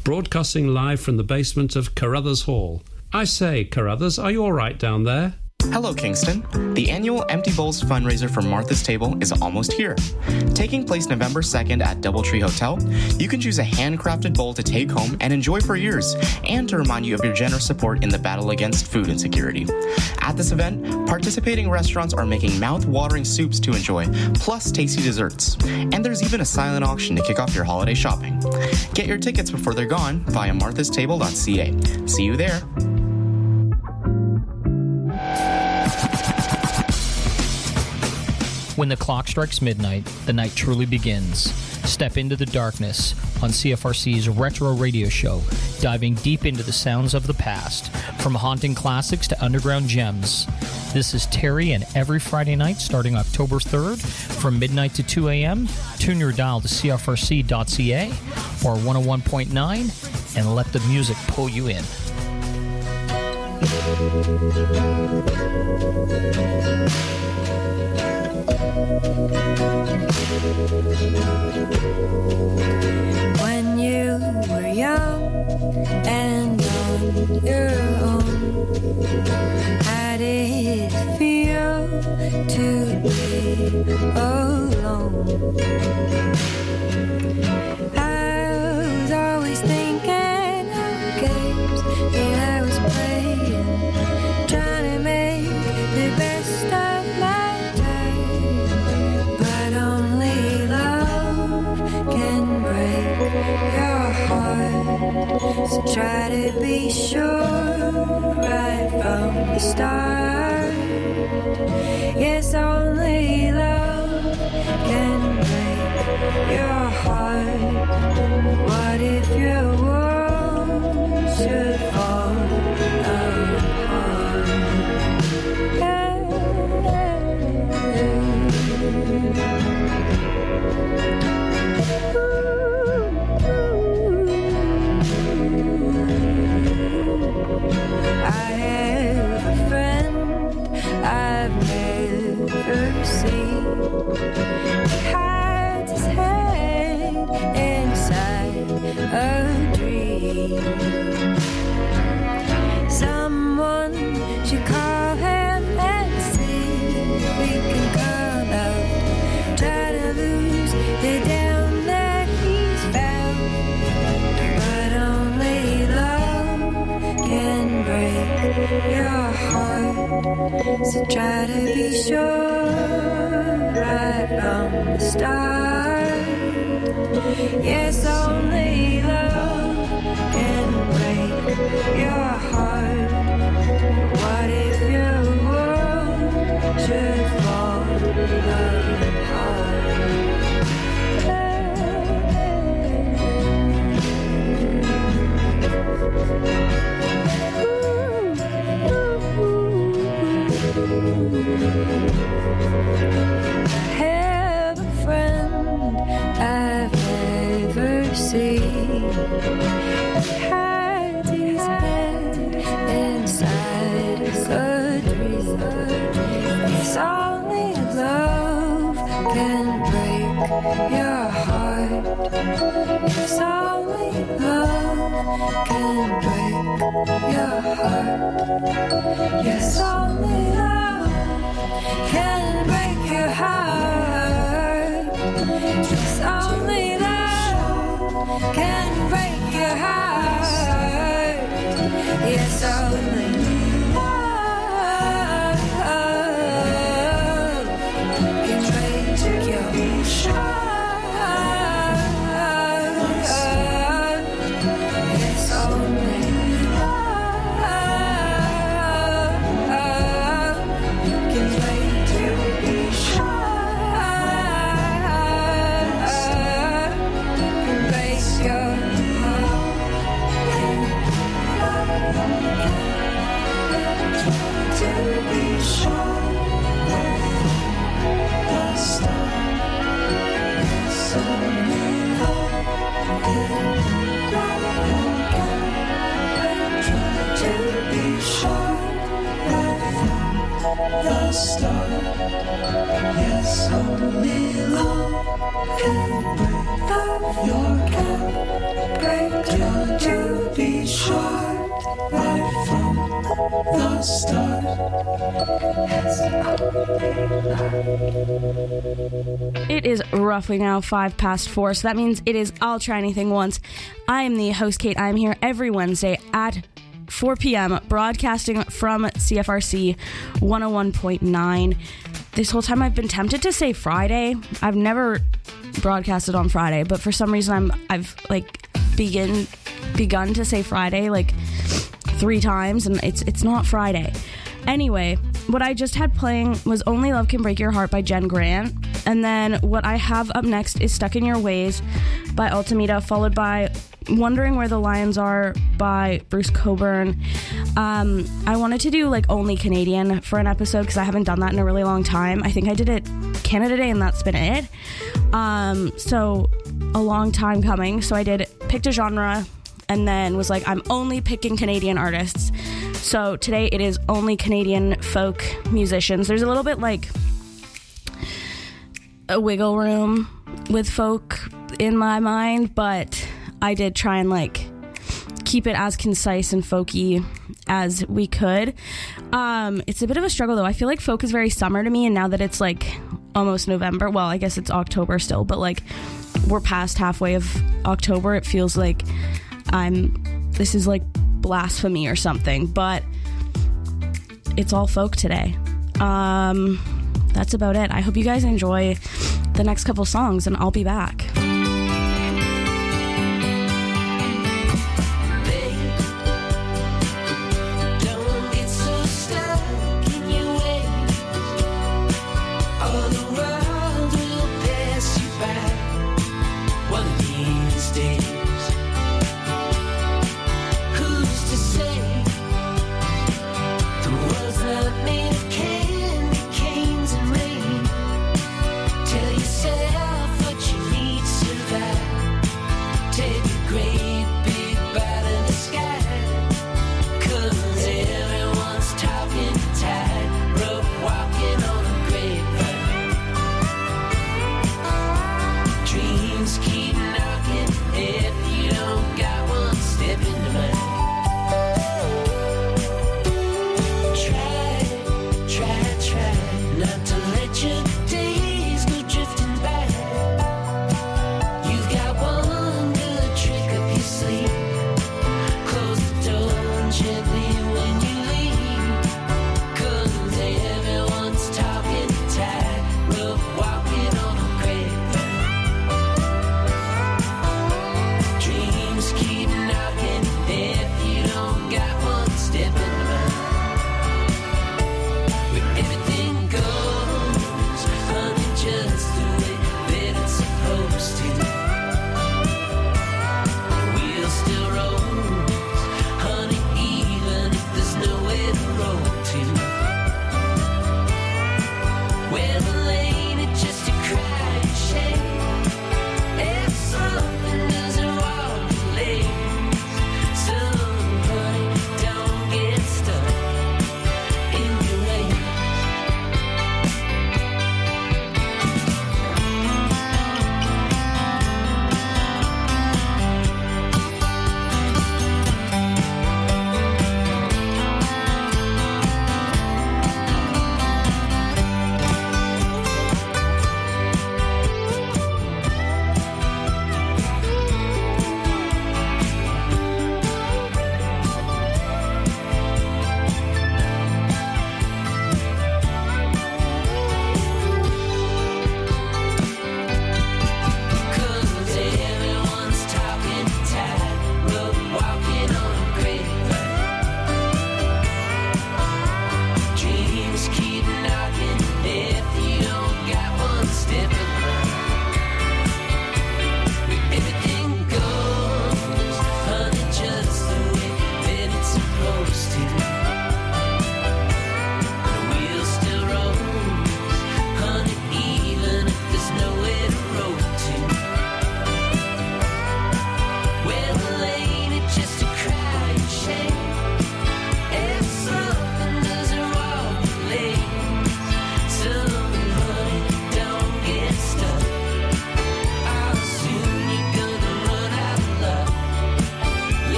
broadcasting live from the basement of Carruthers Hall. I say, Carruthers, are you all right down there? Hello, Kingston. The annual Empty Bowls fundraiser for Martha's Table is almost here. Taking place November 2nd at Doubletree Hotel, you can choose a handcrafted bowl to take home and enjoy for years, and to remind you of your generous support in the battle against food insecurity. At this event, participating restaurants are making mouth-watering soups to enjoy, plus tasty desserts. And there's even a silent auction to kick off your holiday shopping. Get your tickets before they're gone via marthastable.ca. See you there. When the clock strikes midnight, the night truly begins. Step into the darkness on CFRC's Retro Radio Show, diving deep into the sounds of the past, from haunting classics to underground gems. This is Terry, and every Friday night starting October 3rd from midnight to 2 a.m., tune your dial to CFRC.ca or 101.9 and let the music pull you in. When you were young and on your own, how did it feel to be alone? I was always thinking of games that I was playing, trying to make the best of my time, but only love can break your heart. So try to be sure right from the start. Yes, only love can break your heart. What if your world should fall apart? I have a friend I've never seen. He hides his head inside a dream. Someone should call him and see if we can come out. Try to lose the down that he's found, but only love can break your heart. So try to be sure right from the start. Yes, only love can break your heart. What if your world should fall apart? I have a friend I've never seen. He hides his head inside a dream. Yes, only love can break your heart. Yes, only love can break your heart. Yes, only love can break your heart. Yes, only love can break your heart. Yes, only love can break your heart. Yes, only love can break your heart. Can break your to be sure the stars so love to be sure the stars. Yes, only love can break your Breakdown to be short, right from the start. It is roughly now 4:05, so that means it is I'll Try Anything Once. I am the host, Kate. I'm here every Wednesday at 4 p.m. broadcasting from CFRC 101.9. This whole time I've been tempted to say Friday. I've never broadcasted on Friday, but for some reason I've begun to say Friday like 3 times, and it's not Friday. Anyway, what I just had playing was Only Love Can Break Your Heart by Jen Grant, and then what I have up next is Stuck in Your Ways by Altamira, followed by Wondering Where the Lions Are by Bruce Coburn. I wanted to do like only Canadian for an episode because I haven't done that in a really long time. I think I did it Canada Day and that's been it. So a long time coming. So I picked a genre and then was like, I'm only picking Canadian artists. So today it is only Canadian folk musicians. There's a little bit like a wiggle room with folk in my mind, but I did try and like keep it as concise and folky as we could. It's a bit of a struggle though. I feel like folk is very summer to me, and now that it's like almost November, well, I guess it's October still, but like we're past halfway of October, it feels like this is like blasphemy or something, but it's all folk today. That's about it. I hope you guys enjoy the next couple songs, and I'll be back. Tell yourself what you need.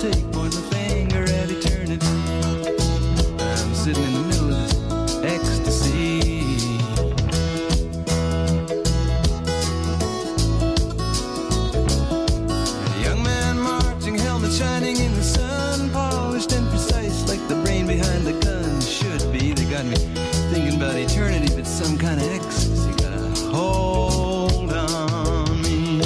mistake, pointing the finger at eternity. I'm sitting in the middle of this ecstasy. A young man marching, helmet shining in the sun, polished and precise like the brain behind the gun should be. They got me thinking about eternity, but some kind of ecstasy got a hold on me.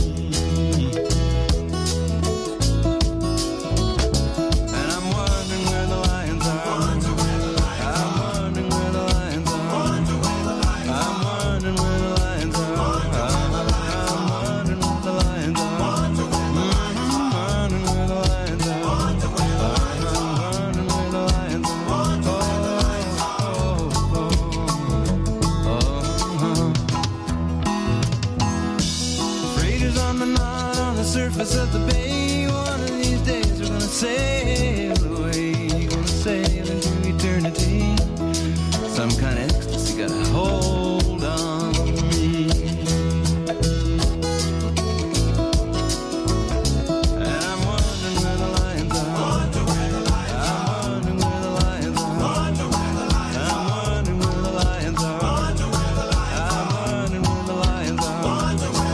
And I'm wondering where the lions are. I'm wondering where the lions are. I'm wondering where the lions are. I'm wondering where the lions are. I'm wondering where the lions are. I'm wondering where the lions are. Freighters on the knot on the surface of the bay. One of these days we're gonna sail away, gonna sail into eternity. Some kind of ecstasy got a hold on me. And I'm wondering where the lions are. I'm wondering where the lions are. I'm wondering where the lions are. I'm wondering where the lions are. I'm wondering where the lions are. I'm wondering where the lions are.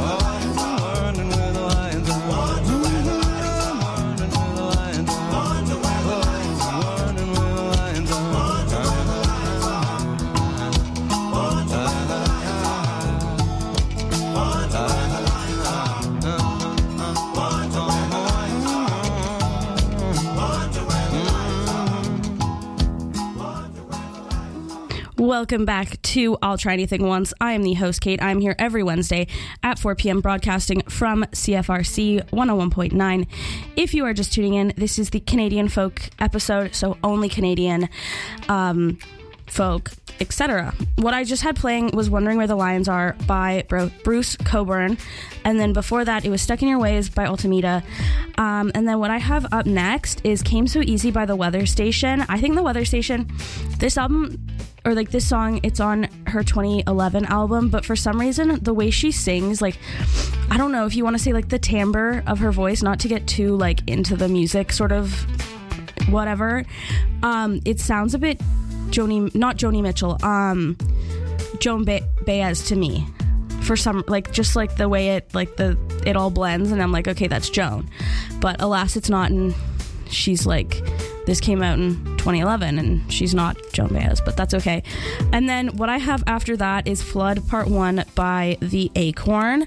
Welcome back to I'll Try Anything Once. I am the host, Kate. I'm here every Wednesday at 4 p.m. broadcasting from CFRC 101.9. If you are just tuning in, this is the Canadian folk episode, so only Canadian folk, etc. What I just had playing was Wondering Where the Lions Are by Bruce Cockburn, and then before that it was Stuck in Your Ways by Ultimita, and then what I have up next is Came So Easy by The Weather Station. I think The Weather Station, this album, or like this song, it's on her 2011 album, but for some reason the way she sings, like, I don't know if you want to say like the timbre of her voice, not to get too like into the music sort of whatever, it sounds a bit not Joni Mitchell, Joan Baez to me, for some, like, just like the way it all blends, and I'm like, okay, that's Joan, but alas it's not, and she's like, this came out in 2011 and she's not Joan Baez, but that's okay. And then what I have after that is Flood Part 1 by The Acorn,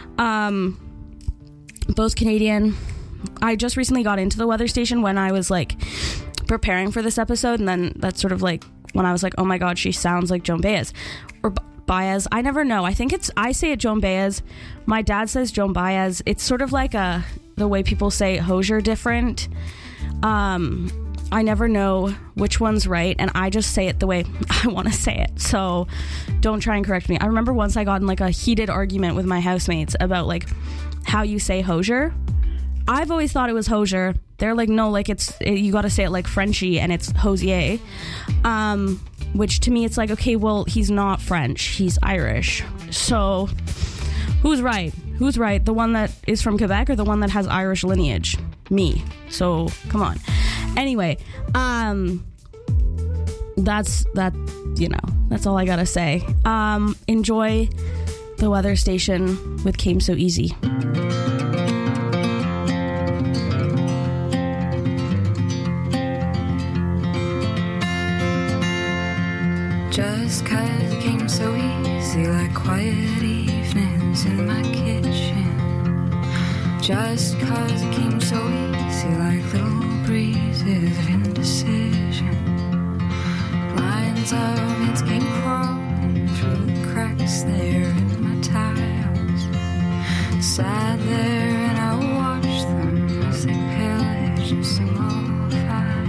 both Canadian. I just recently got into The Weather Station when I was like preparing for this episode, and then that's sort of like when I was like, oh my god, she sounds like Joan Baez or Baez. I never know. I think I say it Joan Baez. My dad says Joan Baez. It's sort of like the way people say Hosier different. I never know which one's right, and I just say it the way I want to say it, so don't try and correct me. I remember once I got in like a heated argument with my housemates about like how you say Hosier. I've always thought it was Hosier. They're like, no, like you got to say it like Frenchy, and it's Hosier, which to me it's like, okay, well, he's not French, he's Irish, so who's right? The one that is from Quebec or the one that has Irish lineage? Me. So come on. Anyway, that's all I gotta say. Enjoy The Weather Station with Came So Easy. Just 'cause it came so easy, like quiet evenings in my kitchen. Just 'cause it came so easy, like little breezes of indecision. Lines of mints came crawling through the cracks there in my tiles. Sat there and I watched them as they pillaged a single file.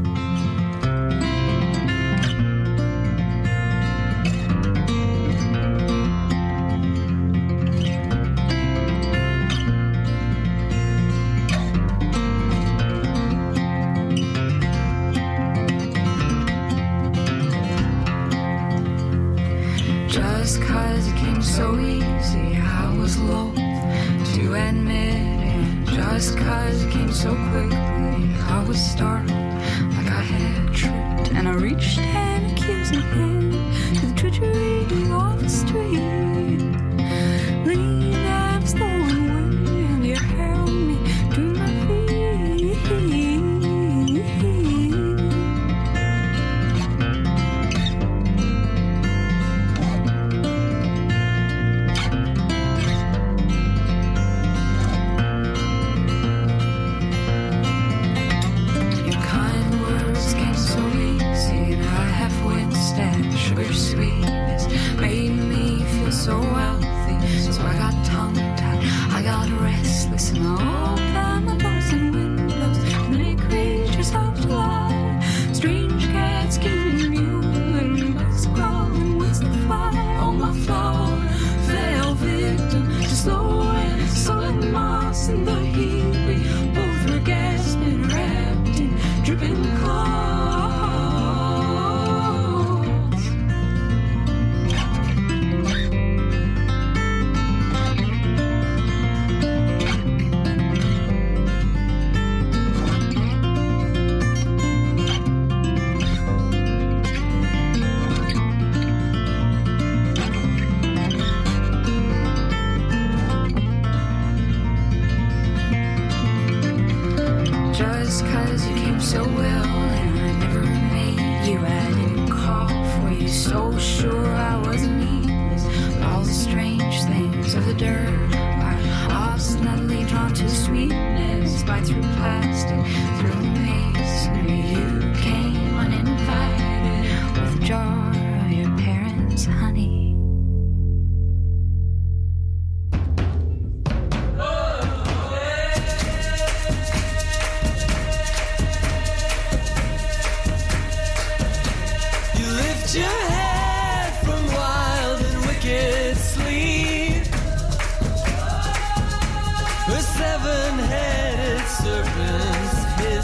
Just 'cause it came so easy, I was loath to admit it. Just 'cause it came so quickly, I was startled, like I had tripped. And I reached an accusing hand to the treachery of the street. Leaned at a stolen wind, you held me to my feet. Your kind words came so easy that I half winced at the sugar sweetness. Made me feel so wealthy, so I got tongue-tied, I got restless, and I opened my doors and windows. Many creatures of July, strange cats keeping you, and bugs crawling, wings to fly. Oh, my flower fell victim to slow and solid moss in the heat. We both were gasping, wrapped in dripping cloths. Just 'cause you came so well and I never made you, I didn't call for you. So sure I wasn't needless, but all the strange things of the dirt are obstinately drawn to sweetness. Bite through plastic, through the masonry. You came uninvited with a jar of your parents' honey. You lift your head from wild and wicked sleep. A seven-headed serpent's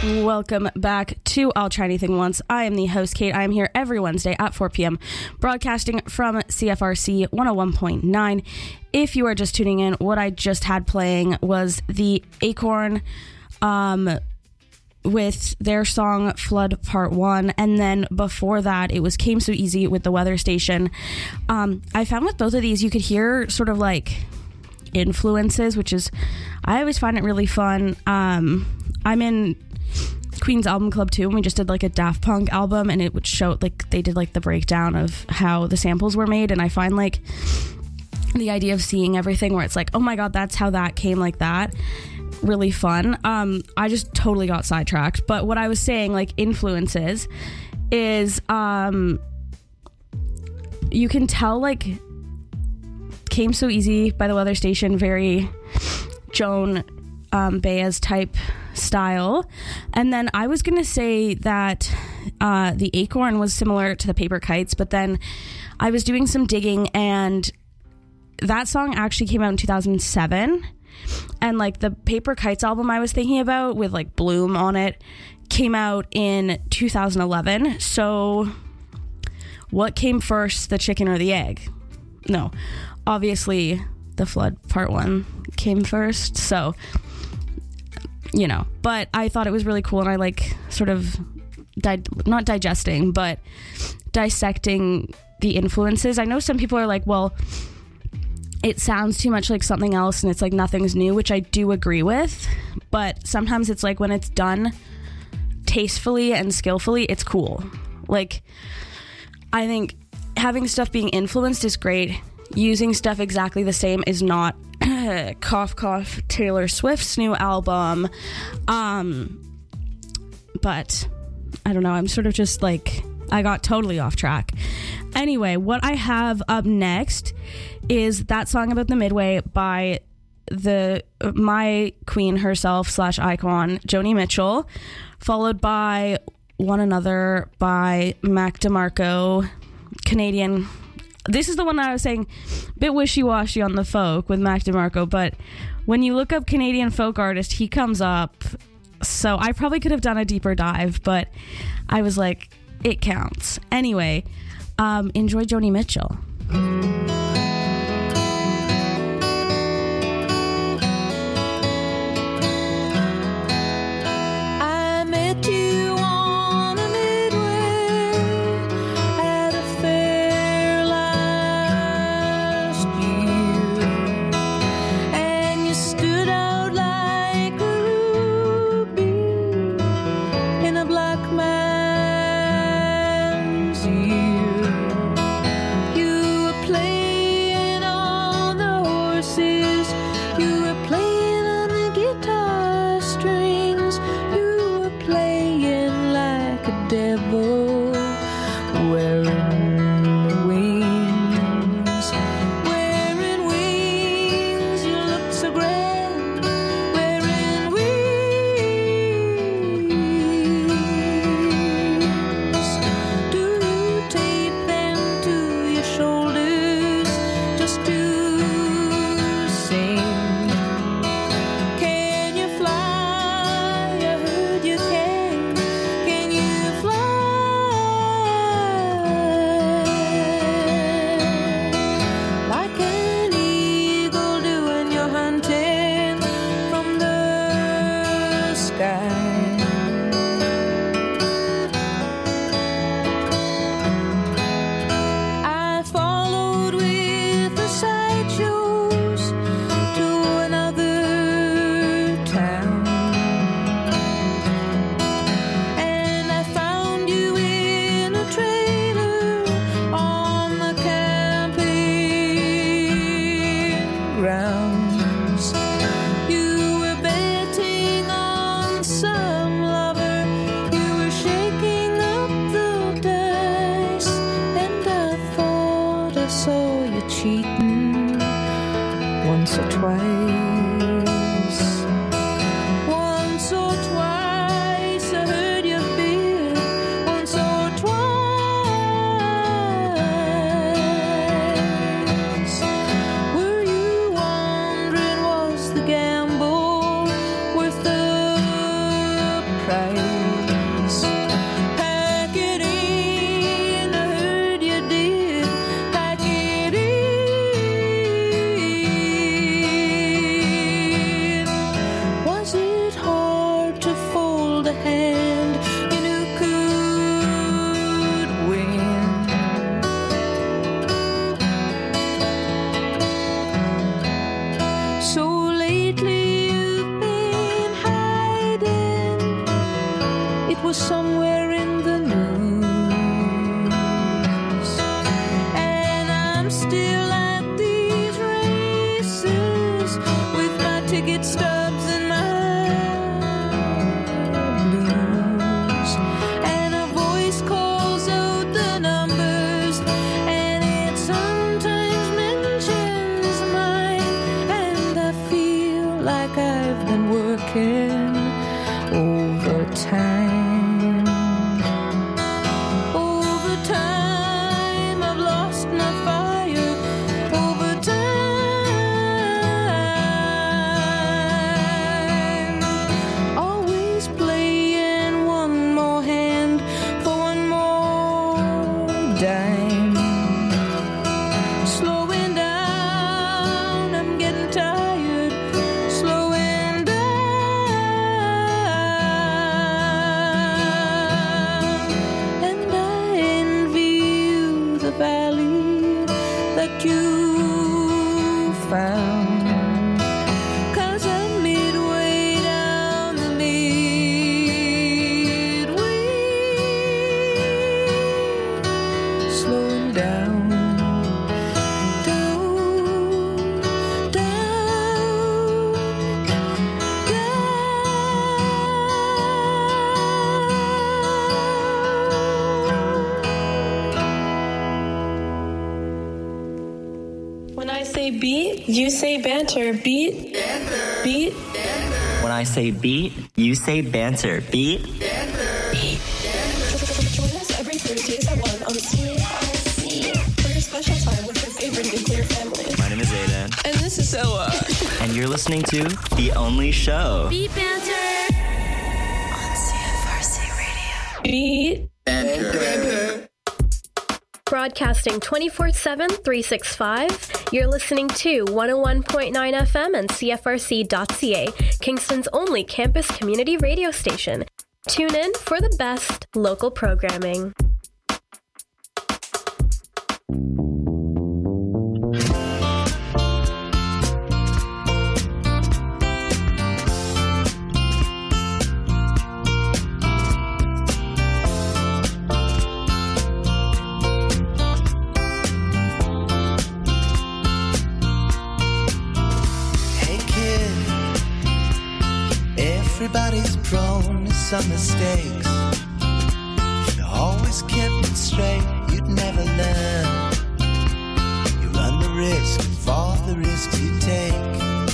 Welcome back to I'll Try Anything Once. I am the host, Kate. I am here every Wednesday at 4 p.m. broadcasting from CFRC 101.9. If you are just tuning in, what I just had playing was the Acorn with their song Flood Part 1, and then before that it was Came So Easy with the Weather Station. I found with both of these you could hear sort of like influences, which is, I always find it really fun. I'm in Queen's album club too, and we just did like a Daft Punk album, and it would show like they did like the breakdown of how the samples were made, and I find like the idea of seeing everything where it's like, oh my god, that's how that came like that, really fun. I just totally got sidetracked, but what I was saying, like influences, is you can tell like Came So Easy by the Weather Station, very Joan Baez type style. And then I was gonna say that the Acorn was similar to the Paper Kites, but then I was doing some digging, and that song actually came out in 2007, and like the Paper Kites album I was thinking about with like Bloom on it came out in 2011. So what came first, the chicken or the egg? No, obviously the Flood Part 1 came first, so you know, but I thought it was really cool, and I like sort of not digesting but dissecting the influences. I know some people are like, well, it sounds too much like something else and it's like nothing's new, which I do agree with, but sometimes it's like when it's done tastefully and skillfully, it's cool. Like, I think having stuff being influenced is great. Using stuff exactly the same is not. Cough cough, Taylor Swift's new album. But I don't know, I'm sort of just like, I got totally off track. Anyway, what I have up next is that song about the Midway by my queen herself / icon, Joni Mitchell, followed by One Another by Mac DeMarco, Canadian. This is the one that I was saying, bit wishy-washy on the folk with Mac DeMarco, but when you look up Canadian folk artist, he comes up. So I probably could have done a deeper dive, but I was like, it counts. Anyway, enjoy Joni Mitchell. I met you on a midway at a fair last year, and you stood out like a ruby in a black man's ear. You were playing a hand in who could win. So lately you've been hiding. It was somewhere in the news. And I'm still at these races with my ticket stubs and my blues. And a voice calls out the numbers, and it sometimes mentions mine. And I feel like I've been working overtime. Overtime, I've lost my fire. Overtime, always playing one more hand for one more dime. Slowing down, I'm getting tired. Slowing down, and I envy you the valley that you found. 'Cause I'm midway down the midway, slowing down. When I say beat, you say banter. Beat, beat. When I say beat, you say banter. Beat. Join us every Thursdays at 1 on CFRC for your special time with your favorite nuclear family. My name is Aiden, And this is Zoa. and you're listening to The Only Show. Beat banter on CFRC Radio. Beat banter. Broadcasting 24/7, 365. You're listening to 101.9 FM and CFRC.ca, Kingston's only campus community radio station. Tune in for the best local programming. Hey kid, everybody's prone to some mistakes. If you always kept it straight, you'd never learn. You run the risk of all the risks you take.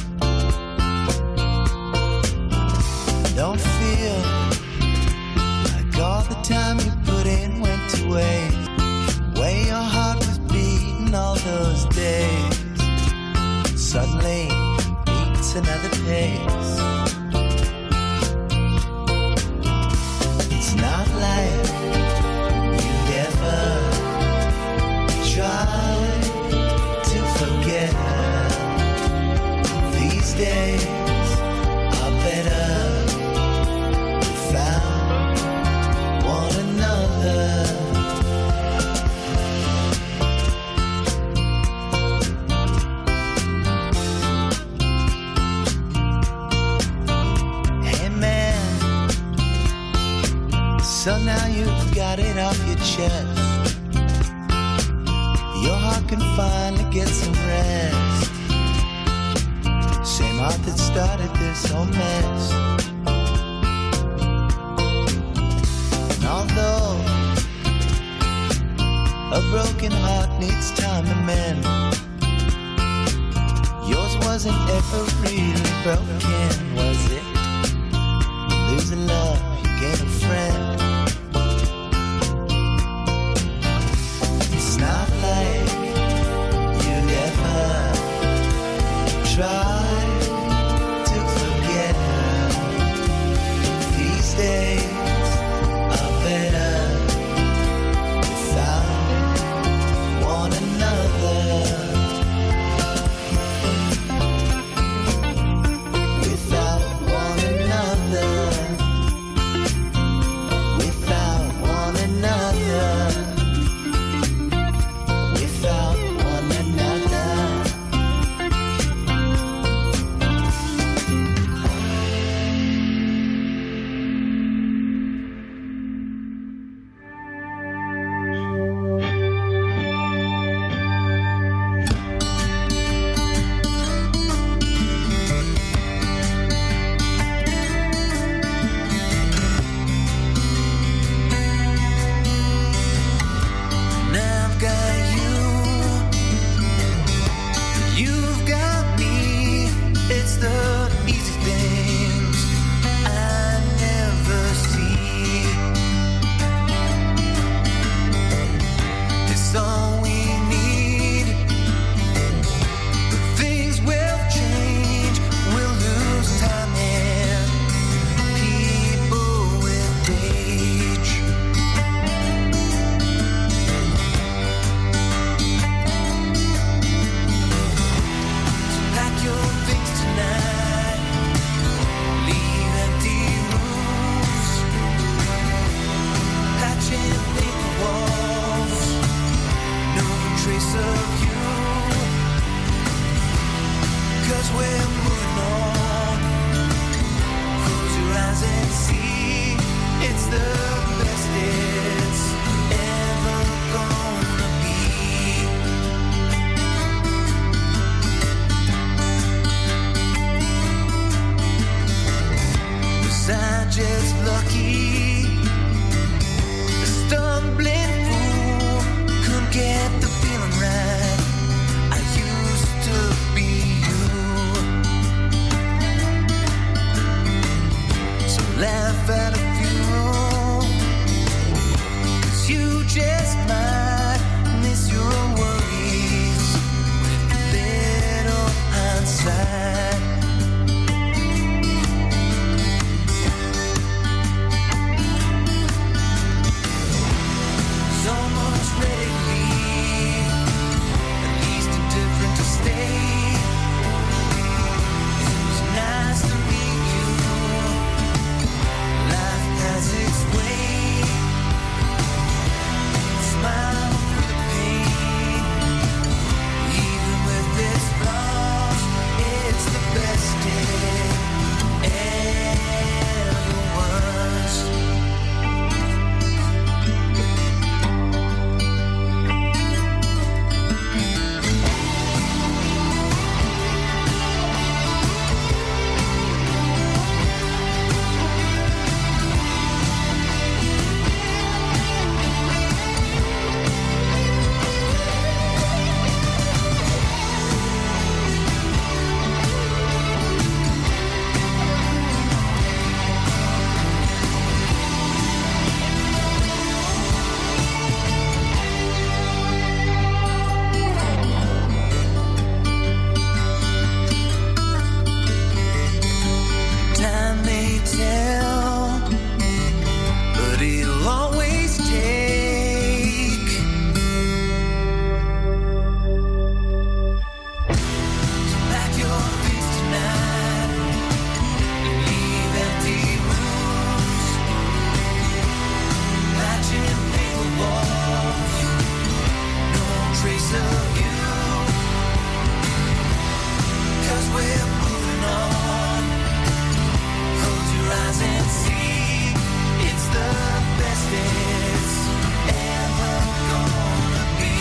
Don't feel like all the time you put in went to waste. The way your heart was beating all those days suddenly beats another pace. It's not like you'd ever try to forget her. These days are better without one another. Hey man, so now you've got it off your chest. Your heart can finally get some rest. Same heart that started this whole mess. And although a broken heart needs time to mend, yours wasn't ever really broken, was it? Lose a love, you gain a friend. It's not like you'd ever try to forget her. These days are better without one another. Without just lucky. A stumbling fool couldn't get the feeling right. I used to be you. So laugh at a funeral, 'cause you just might miss your own worries with a little hindsight. So much ready to leave, at least indifferent to stay. It was nice to meet you. Life has its way. Smile through the pain. Even with its flaws, it's the best day ever was. Time may tell, but it'll always take. So pack your things tonight and leave empty rooms, matching paper walls, no trace of you, 'cause we're moving on. Close your eyes and see, it's the best it's ever gonna be.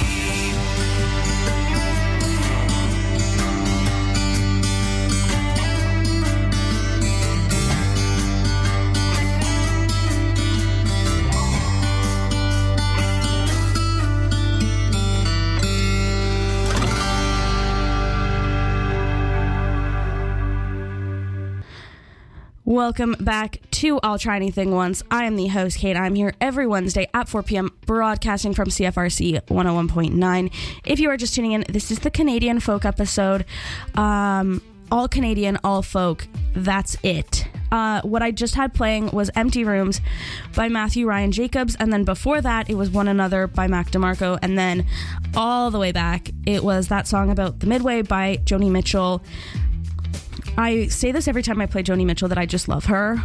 Welcome back to I'll Try Anything Once. I am the host, Kate. I'm here every Wednesday at 4 p.m. broadcasting from CFRC 101.9. If you are just tuning in, this is the Canadian folk episode. All Canadian, all folk. That's it. What I just had playing was Empty Rooms by Matthew Ryan Jacobs, and then before that it was One Another by Mac DeMarco, and then all the way back it was that song about the Midway by Joni Mitchell. I say this every time I play Joni Mitchell that I just love her.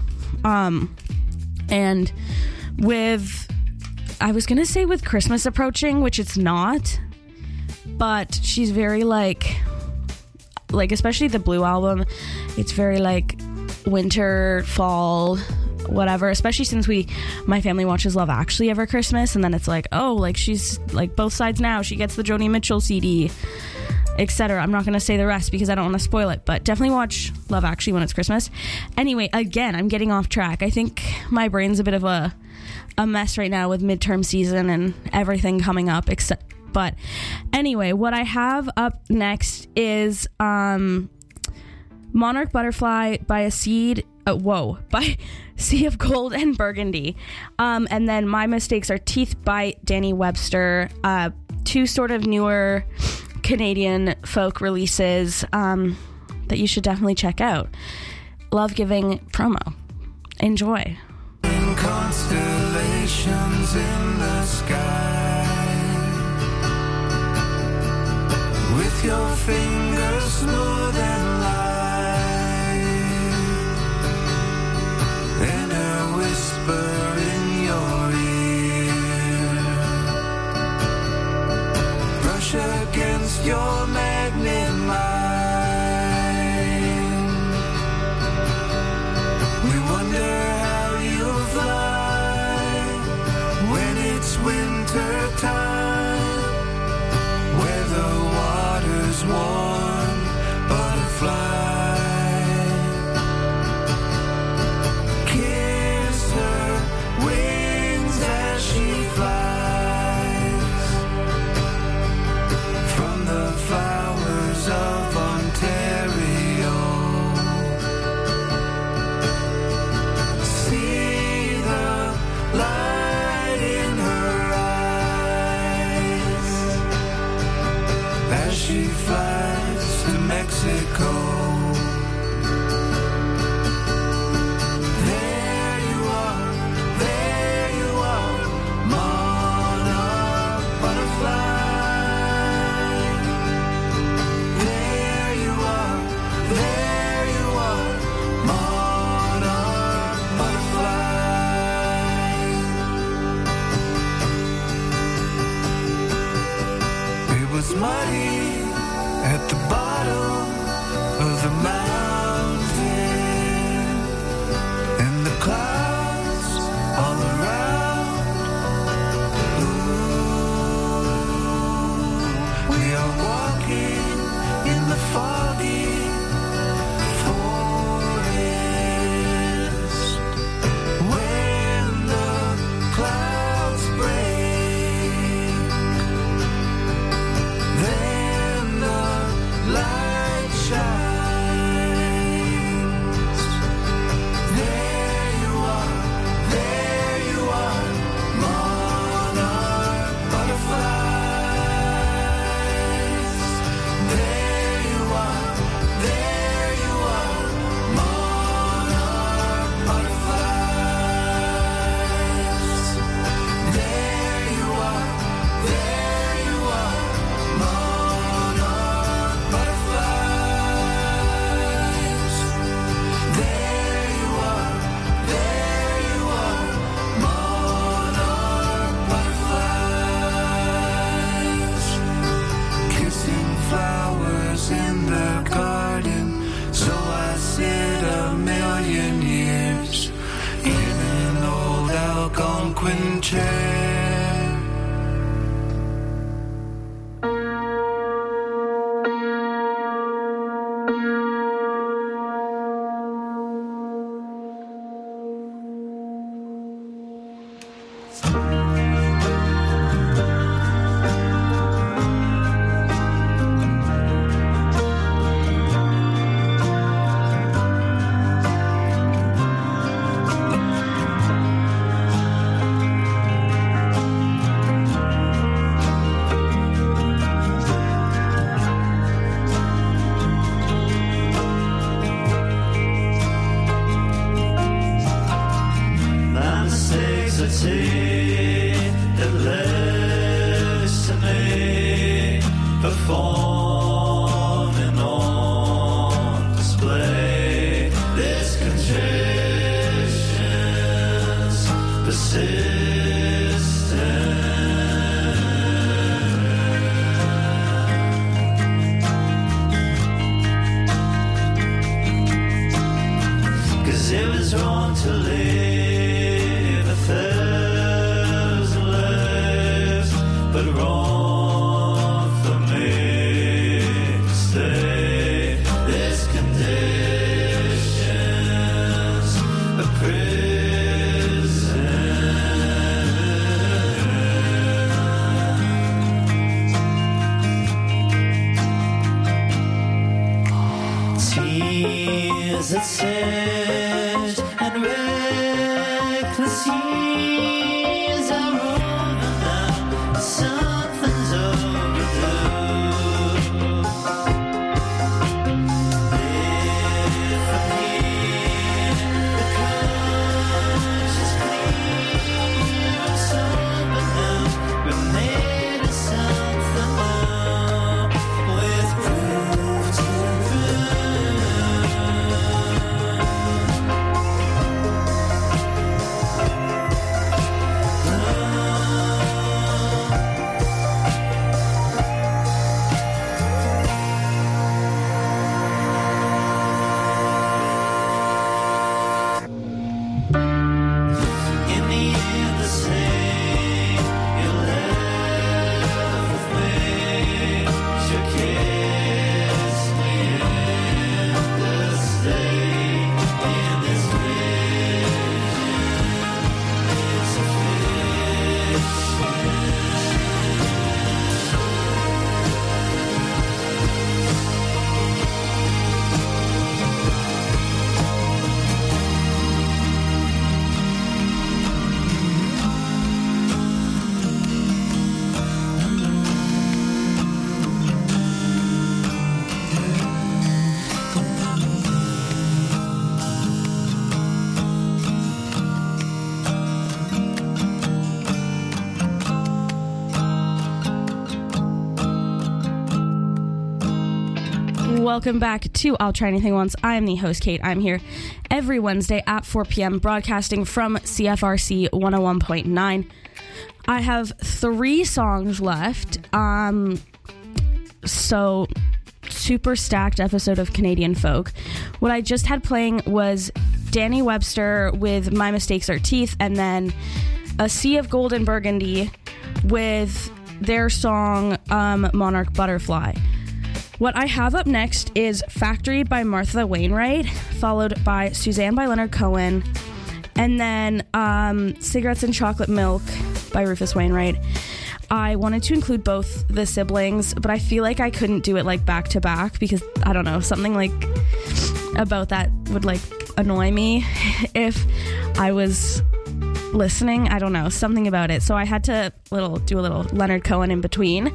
And with, I was going to say with Christmas approaching, which it's not, but she's very like especially the Blue album, it's very like winter, fall, whatever, especially since my family watches Love Actually every Christmas, and then it's like, oh, like she's like both sides now. She gets the Joni Mitchell CD, etc. I'm not going to say the rest because I don't want to spoil it, but definitely watch Love Actually when it's Christmas. Anyway, again, I'm getting off track. I think my brain's a bit of a mess right now with midterm season and everything coming up, but anyway, what I have up next is Monarch Butterfly by Sea of Gold and Burgundy. And then My Mistakes Are Teeth by Danny Webster. Two sort of newer Canadian folk releases that you should definitely check out. Love giving promo. Enjoy. Constellations in the sky, with your fingers smooth and light, and a whisper in your ear, brush against your magnet mind. We wonder how you'll fly when it's winter time, where the water's warm but a rocking chair. My mistakes I take that left to me, performing on display. This contrition's persistent. 'Cause it was wrong to live a thousand lives, but wrong for me to stay. This condition's a prison. Tears that surge and reckless years are over now. Something's overdue. If I'm here, the conscience clear and sober now. We're made of something new, with proof to in the end, the same. You left with me, you kissed me in the state, in this vision. It's a Welcome back to I'll Try Anything Once. I'm the host, Kate. I'm here every Wednesday at 4 p.m. broadcasting from CFRC 101.9. I have 3 songs left. So super stacked episode of Canadian folk. What I just had playing was Danny Webster with My Mistakes Are Teeth, and then A Sea of Gold and Burgundy with their song Monarch Butterfly. What I have up next is Factory by Martha Wainwright, followed by Suzanne by Leonard Cohen, and then Cigarettes and Chocolate Milk by Rufus Wainwright. I wanted to include both the siblings, but I feel like I couldn't do it like back to back because, I don't know, something like about that would like annoy me if I was listening. I don't know, something about it. So I had to do a little Leonard Cohen in between.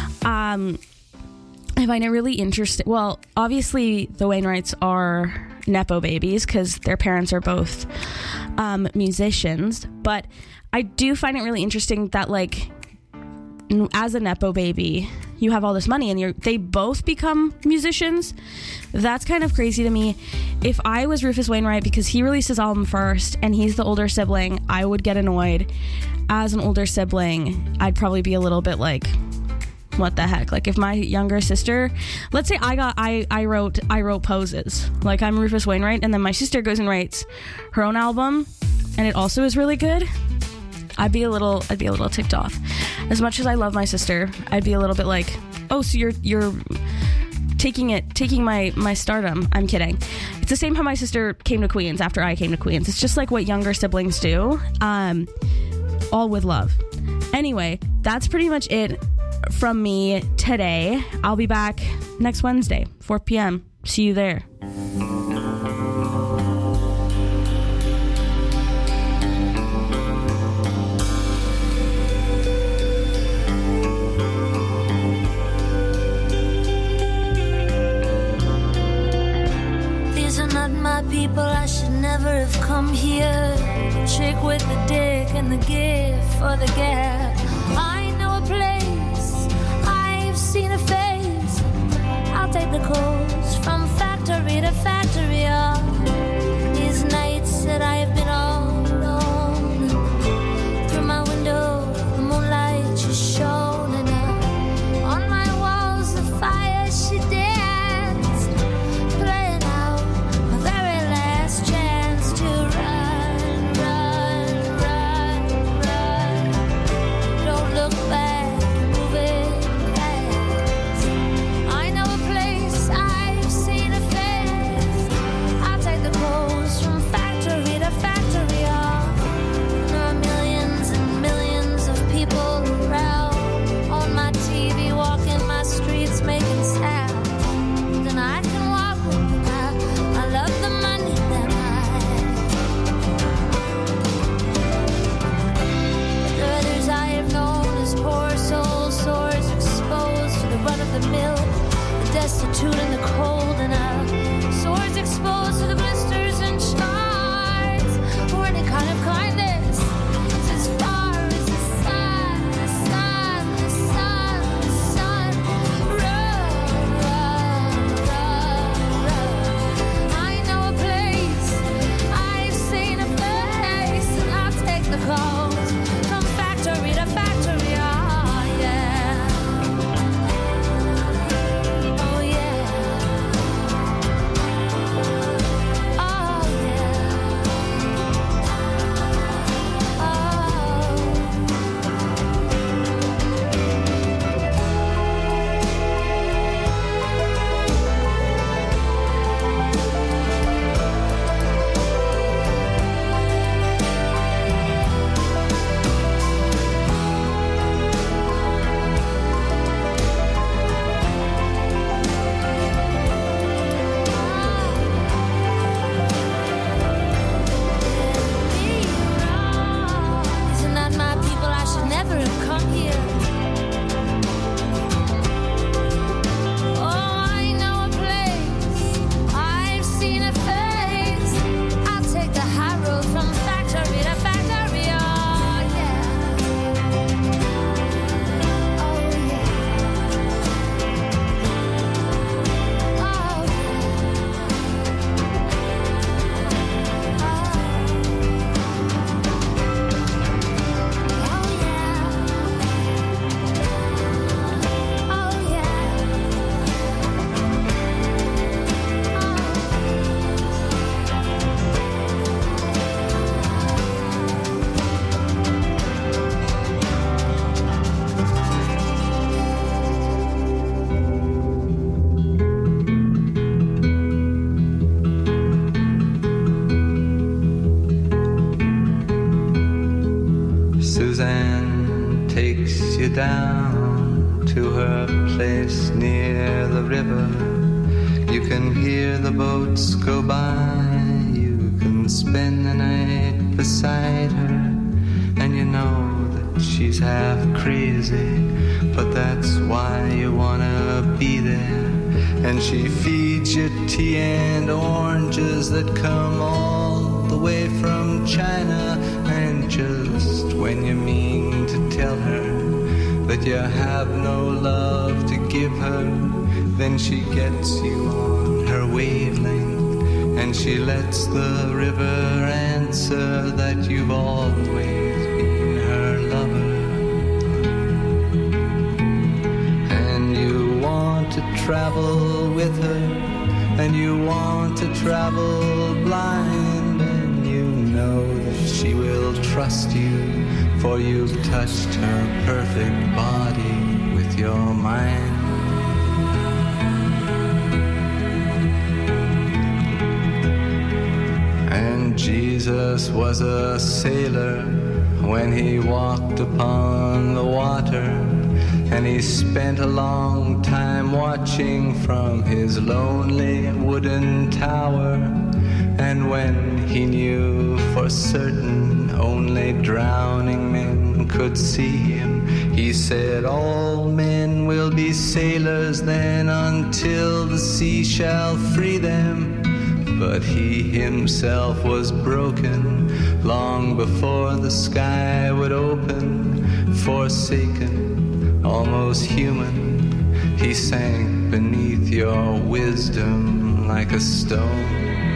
I find it really interesting. Well, obviously the Wainwrights are Nepo babies because their parents are both musicians, but I do find it really interesting that like as a Nepo baby you have all this money and they both become musicians. That's kind of crazy to me. If I was Rufus Wainwright, because he released his album first and he's the older sibling, I would get annoyed. As an older sibling, I'd probably be a little bit like, what the heck? Like if my younger sister, let's say I wrote Poses, like I'm Rufus Wainwright, and then my sister goes and writes her own album and it also is really good, I'd be a little ticked off. As much as I love my sister, I'd be a little bit like, oh, so you're taking my stardom. I'm kidding. It's the same how my sister came to Queens after I came to Queens. It's just like what younger siblings do, all with love. Anyway, that's pretty much it from me today. I'll be back next Wednesday, 4 p.m. See you there. My people, I should never have come here. The chick with the dick and the gift for the gap. I know a place, I've seen a face. I'll take the calls from factory to factory. These nights that I have been all alone. Through my window, the moonlight just shone, and on my walls, the fire she danced, playing out my very last chance to run, run, run, run. Don't look back, moving fast. I know a place, I've seen a face. I'll take the clothes from factory to factory. There are millions and millions of people around. On my TV, walking my streets, making sound. And I can walk with them. I love the money that I have. The others I have known as poor souls, swords exposed to the run of the mill, the destitute and the cold, and swords exposed to the blisters and scars, or any kind of kindness. It's as far as the sun, the sun, the sun, the sun. Run, run, run, run. I know a place, I've seen a place, and I'll take the calls from factory to factory. Oh yeah, oh yeah, oh Isn't that my people? I should never have come here. Oh, I know a place, I've seen a face. I'll take the high road from factory to factory. Oh yeah, oh yeah, oh Suzanne takes you down to her place near the river. You can hear the boats go by. You can spend the night beside her, and you know that she's half crazy, but that's why you wanna be there. And she feeds you tea and oranges that come all the way from China. And just when you mean to tell her that you have no love to give her, then she gets you on her wavelength, and she lets the river answer that you've always been her lover. And you want to travel with her, and you want to travel blind, and you know that she will trust you for you've touched her perfect body with your mind. And Jesus was a sailor when he walked upon the water, and he spent a long time watching from his lonely wooden tower. And when he knew for certain only drowning men could see him, he said, all men will be sailors then until the sea shall free them. But he himself was broken long before the sky would open. Forsaken, almost human, he sank beneath your wisdom like a stone.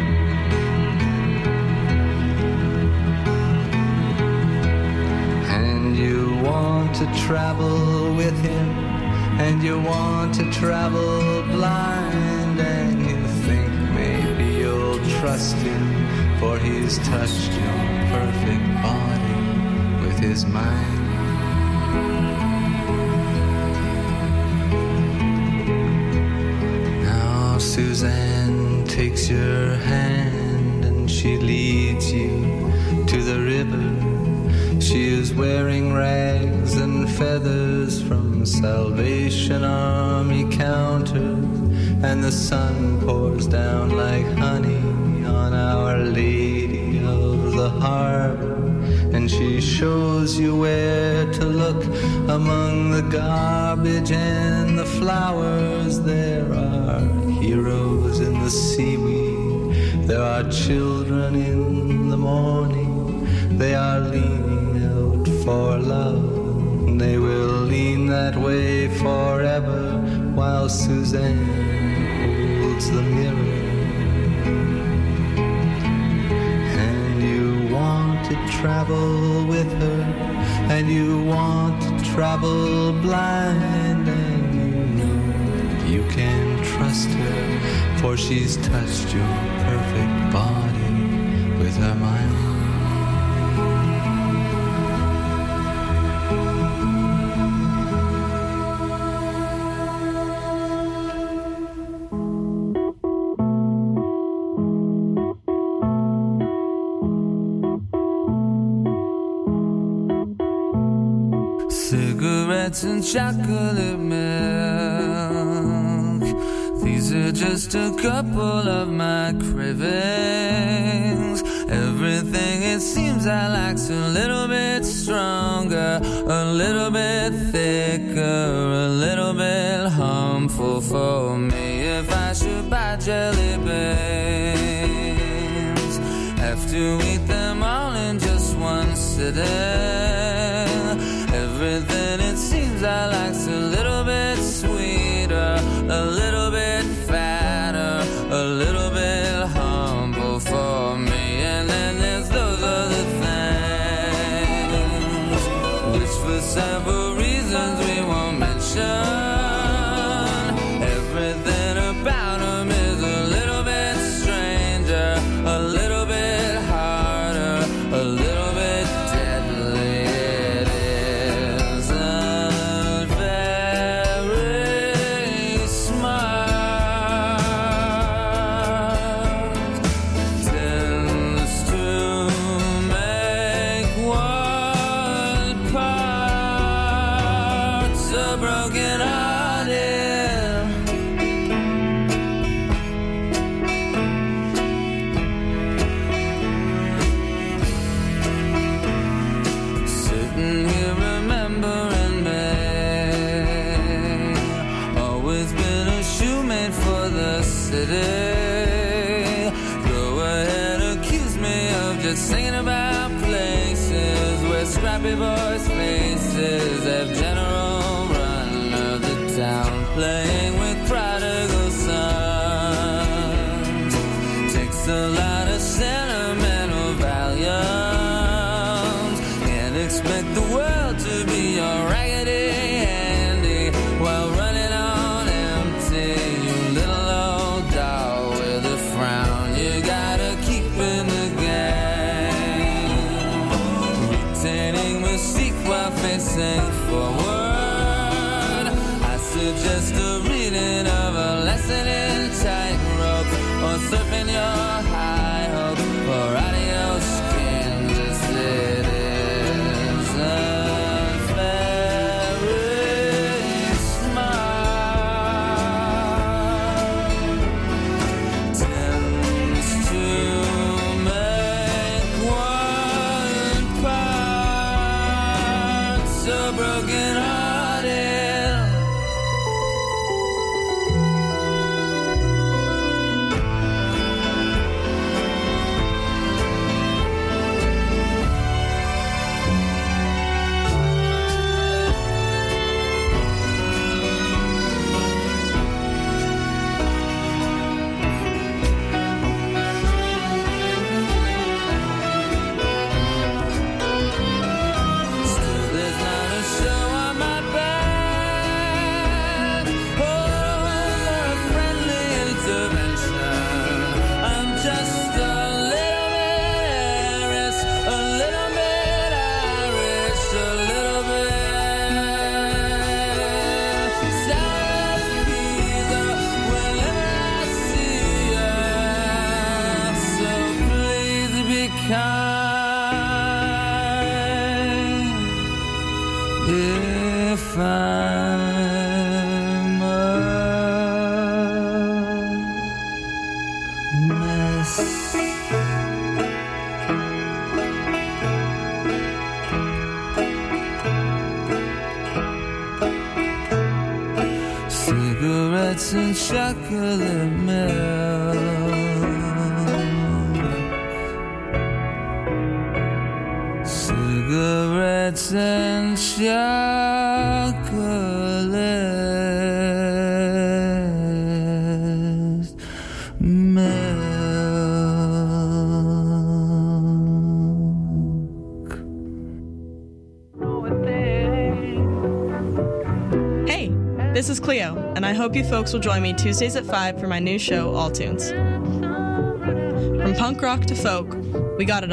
And you want to travel with him, and you want to travel blind, and you think maybe you'll trust him, for he's touched your perfect body with his mind. Now Suzanne takes your hand and she leads you to the river. She is wearing rags and feathers from Salvation Army counters, and the sun pours down like honey on Our Lady of the Harbor. And she shows you where to look among the garbage and the flowers. There are heroes in the seaweed, there are children in the morning. They are leaning out for love, they will lean that way forever, while Suzanne holds the mirror. And you want to travel with her, and you want to travel blind, and you know you can trust her, for she's touched your perfect body with her mind. Cigarettes and chocolate milk, these are just a couple of my cravings. Everything it seems I like's a little bit stronger, a little bit thicker, a little bit harmful for me. If I should buy jelly beans, have to eat them all in just one sitting. Everything it seems I like's a little bit sweeter, a little bit fatter, a little bit humble for me. And then there's those other things, which for several reasons we won't mention. Everything about them is a little bit stranger, a little bit harder, a little bit deadly. Scrappy boys' faces have general run of the town, playing with prodigal sons. Takes a lot of sentimental valiance. Can't expect the world to be your raggedy handy while running on empty. You little old doll with a frown, you gotta keep in the game. Retaining the sea anything forward. I suggest a reading of a lesson in tightrope, or surfing your high hope, or adios, Kansas City. If I'm a mess, cigarettes and chocolate milk, cigarettes and chocolate milk. Hey, this is Cleo, and I hope you folks will join me Tuesdays at 5 for my new show, All Tunes. From punk rock to folk, we got it all.